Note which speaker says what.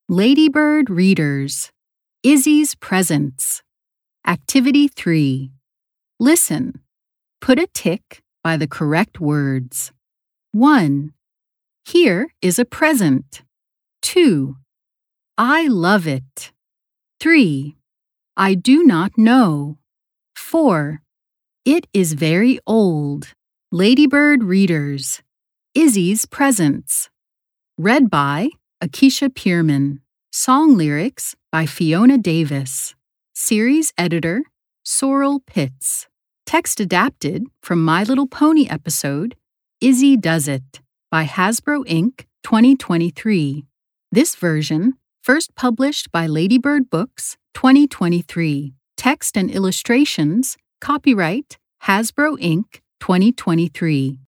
Speaker 1: Ladybird Readers, Izzy's Presents. Activity 3. Listen. Put a tick by the correct words. 1. Here is a present. 2. I love it. 3. I do not know. 4. It is very old. Ladybird Readers, Izzy's Presents. Read by Akeisha Pierman. Song lyrics by Fiona Davis. Series editor, Sorrel Pitts. Text adapted from My Little Pony episode, Izzy Does It, by Hasbro Inc. 2023. This version, first published by Ladybird Books, 2023. Text and illustrations, copyright Hasbro Inc. 2023.